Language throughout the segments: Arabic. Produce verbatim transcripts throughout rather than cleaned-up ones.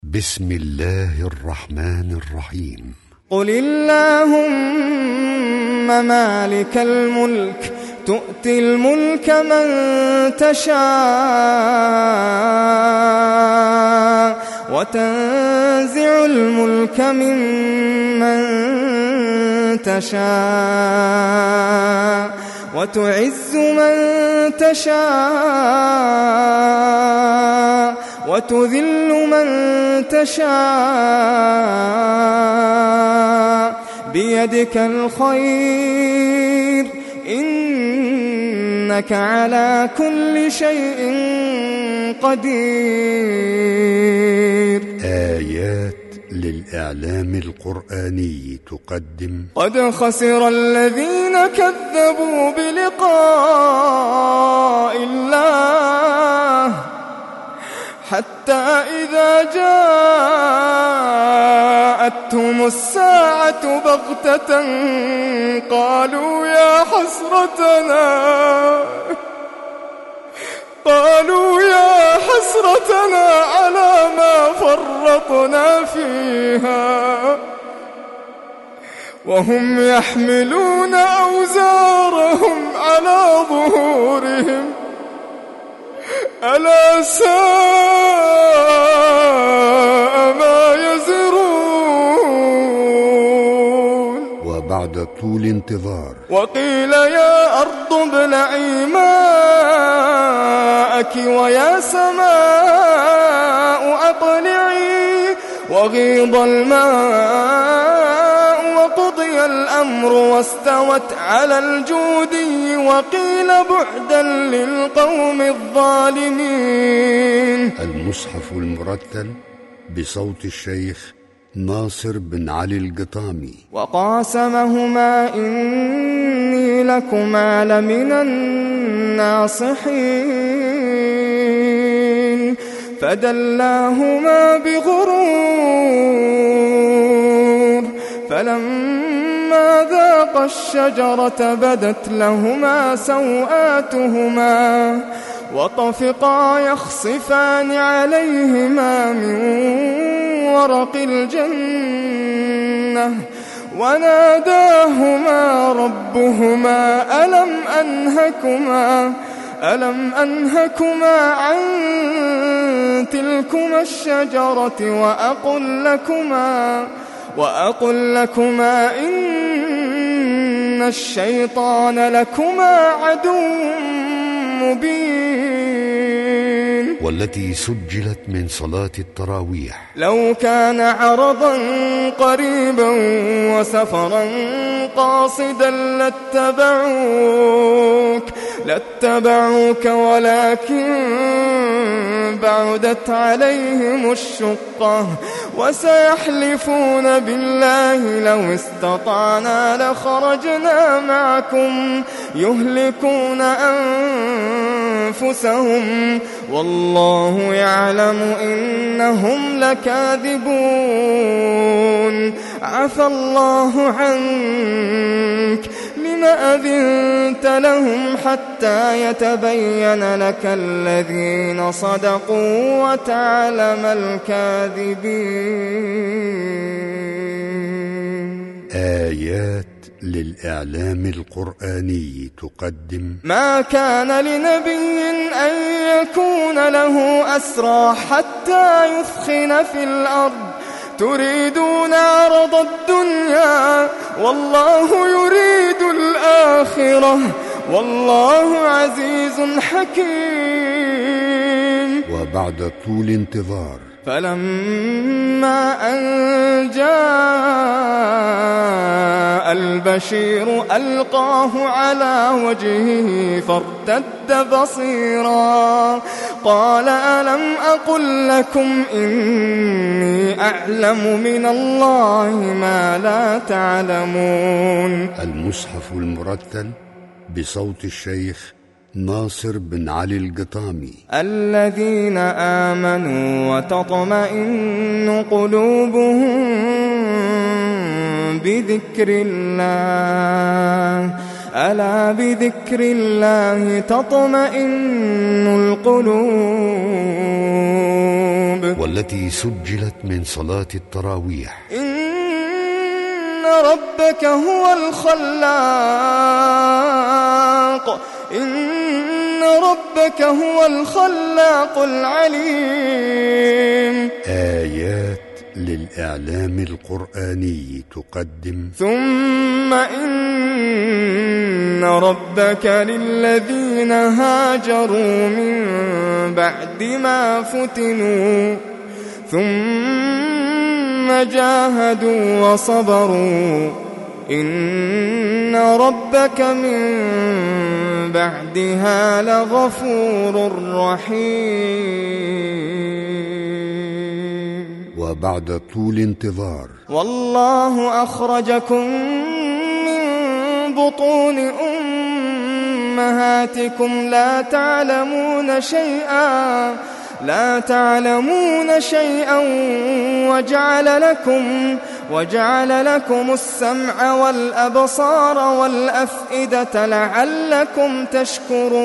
بسم الله الرحمن الرحيم. قل اللهم مالك الملك تؤتي الملك من تشاء وتنزع الملك ممن تشاء وتعز من تشاء وتذل من تشاء بيدك الخير إنك على كل شيء قدير. آيات للإعلام القرآني تقدم: قد خسر الذين كذبوا بلقاء الله حتى إذا جاءتهم الساعة بغتة قالوا يا حسرتنا قالوا يا حسرتنا على ما فرطنا فيها وهم يحملون أوزارهم على ظهورهم ألا ساء ما يزرون. وبعد طول انتظار وقيل يا أرض ابلعي ماءك ويا سماء أقلعي وغيض الماء وقضي الأمر واستوت على الجودي وقيل بعدا للقوم الظالمين. المصحف المرتل بصوت الشيخ ناصر بن علي القطامي. وقاسمهما إني لكما لمن الناصحين فدلاهما بغرور فلما ذاقا الشجرة بدت لهما سوآتهما وطفقا يخصفان عليهما من ورق الجنة وناداهما ربهما ألم أنهكما ألم أنهكما عن تلكما الشجرة وأقل لكما وأقل لكما إن الشيطان لكما عدو مبين. والتي سجلت من صلاة التراويح. لو كان عرضا قريبا وسفرا قاصدا لاتبعوك لاتبعوك ولكن بعدت عليهم الشقة وسيحلفون بالله لو استطعنا لخرجنا معكم يهلكون أنفسهم والله يعلم إنهم لكاذبون. عفى الله عنك لم أذنت لهم حتى يتبين لك الذين صدقوا وتعلم الكاذبين. آيات للإعلام القرآني تقدم: ما كان لنبي أن يكون له أسرى حتى يثخن في الأرض تريدون عرض الدنيا والله يريد الآخرة والله عزيز حكيم. وبعد طول انتظار فلما أن جاء البشير ألقاه على وجهه فارتد بصيرا قال ألم أقل لكم إني أعلم من الله ما لا تعلمون. المصحف المرتل بصوت الشيخ ناصر بن علي القطامي. الذين آمنوا وتطمئن قلوبهم بذكر الله ألا بذكر الله تطمئن القلوب والتي سجلت من صلاة التراويح. إن ربك هو الخلاق إن ربك هو الخلاق العليم. آيات للإعلام القرآني تقدم. ثم إن ربك للذين هاجروا من بعد ما فتنوا ثم جاهدوا وصبروا إن ربك من بعدها لغفور رحيم. وبعد طول انتظار. والله أخرجكم من بطون أمهاتكم لا تعلمون شيئا لا تعلمون شيئا وجعل لكم وجعل لكم السمع والأبصار والأفئدة لعلكم تشكرون.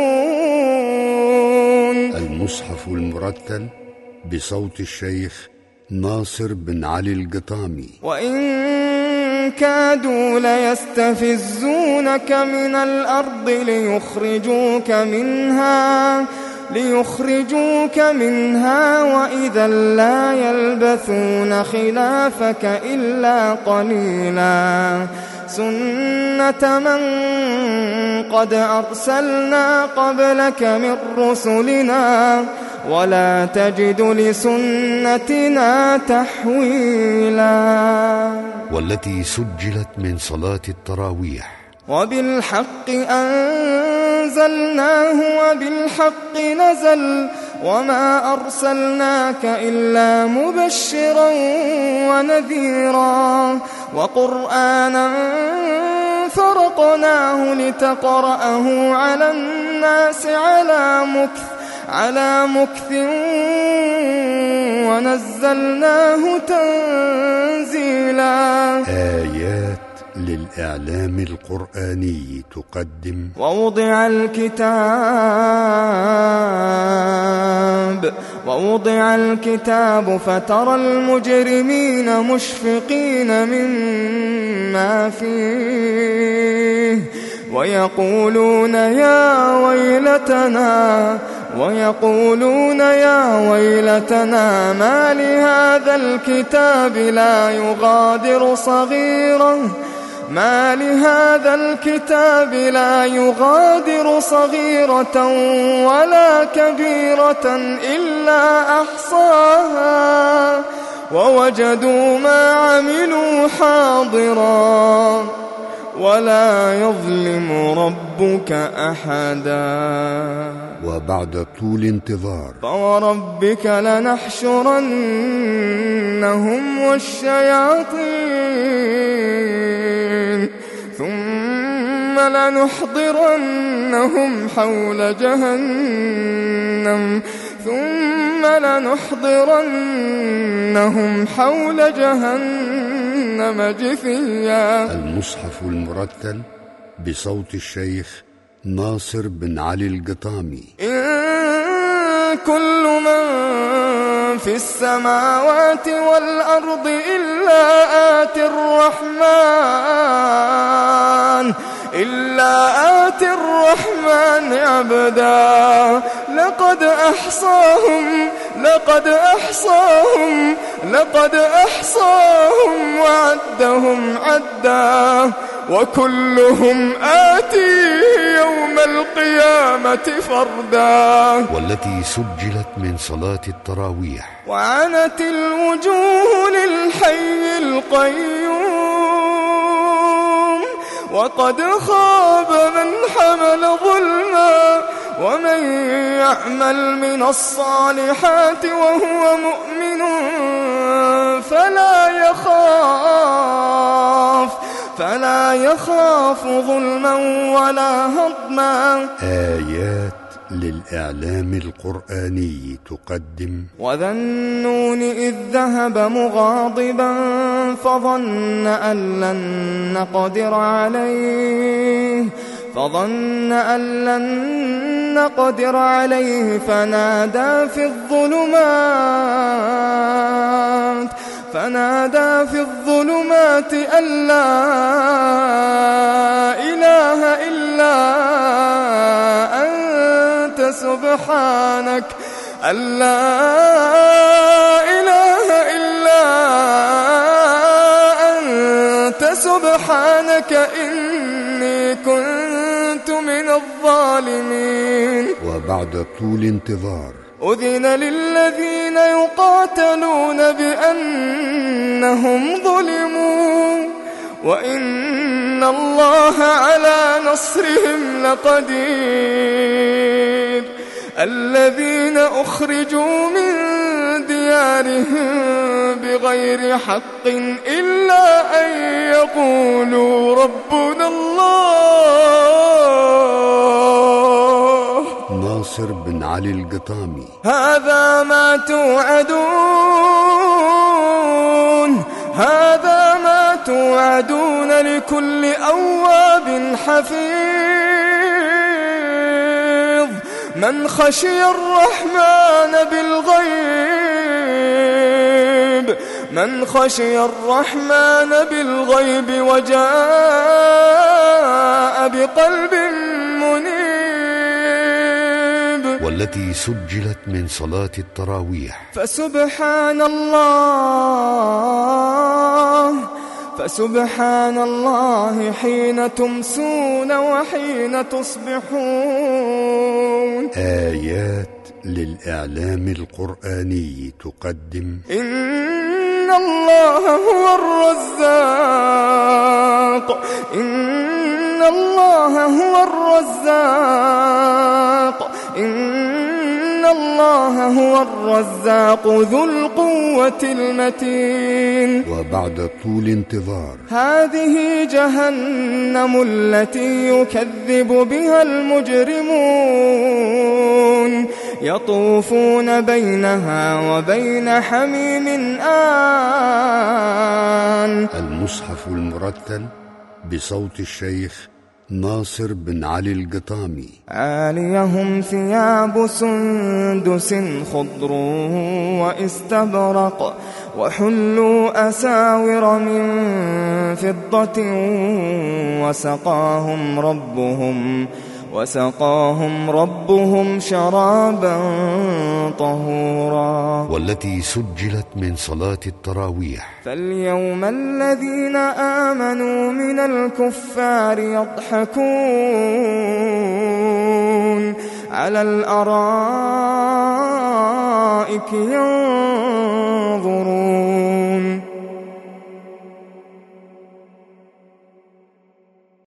المصحف المرتل بصوت الشيخ ناصر بن علي القطامي. وإن كادوا ليستفزونك من الأرض ليخرجوك منها ليخرجوك منها وإذا لا يلبثون خلافك إلا قليلا سنة من قد أرسلنا قبلك من رسلنا ولا تجد لسنتنا تحويلا. والتي سجلت من صلاة التراويح. وبالحق أنزلناه وبالحق نزل وما أرسلناك إلا مبشرا ونذيرا وقرآنا فرقناه لتقرأه على الناس على مكث على مكث ونزلناه تنزيلا. آيات للإعلام القرآني تقدم. ووضع الكتاب ووضع الكتاب فترى المجرمين مشفقين مما فيه ويقولون يا ويلتنا ويقولون يا ويلتنا ما لهذا الكتاب لا يغادر صغيرة ما لهذا الكتاب لا يغادر صغيرة ولا كبيرة إلا أحصاها ووجدوا ما عملوا حاضرا ولا يظلم ربك أحدا. وبعد طول انتظار. فوربك لنحشرنهم والشياطين ثم لنحضرنهم حول جهنم ثم لنحضرنهم حول جهنم جثيا. المصحف المرتل بصوت الشيخ ناصر بن علي القطامي. إن كل من في السماوات والأرض إلا آتي الرحمن إلا آتي الرحمن عبدا لقد أحصاهم لقد أحصاهم لقد أحصاهم وعدهم عدا وكلهم آتيه يوم القيامة فردا. والتي سجلت من صلاة التراويح. وعنت الوجوه للحي القيوم وقد خاب من حمل ظلما ومن يعمل من الصالحات وهو مؤمن فلا يخاف فلا يخاف ظلما ولا هضما. آيات للإعلام القرآني تقدم. وذا النون إذ ذهب مغاضبا فظن أن لن نقدر عليه فظن أن لن نقدر عليه فنادى في الظلمات فنادى في الظلمات أن لا إله إلا أنت سبحانك أن لا إله إلا أنت سبحانك إني كنت من الظالمين. وبعد طول انتظار أذن للذين يقاتلون بأنهم ظلموا وإن الله على نصرهم لقدير. الذين أخرجوا من ديارهم بغير حق إلا أن يقولوا ربنا الله. ناصر بن علي القطامي. هذا ما توعدون هذا ما توعدون لكل أواب حفيظ من خشي الرحمن بالغيب من خشي الرحمن بالغيب وجاء بقلب منيب. والتي سجلت من صلاة التراويح. فسبحان الله فسبحان الله حين تمسون وحين تصبحون. آيات للإعلام القرآني تقدم إن الله هو الرزاق إن الله هو الرزاق إن الله هو الرزاق ذو القوة المتين. وبعد طول انتظار هذه جهنم التي يكذب بها المجرمون يطوفون بينها وبين حميم آن. المصحف المرتل بصوت الشيخ ناصر بن علي القطامي. عاليهم ثياب سندس خضر واستبرق وحلوا أساور من فضة وسقاهم ربهم وسقاهم ربهم شرابا طهورا. والتي سجلت من صلاة التراويح. فاليوم الذين آمنوا من الكفار يضحكون على الأرائك ينظرون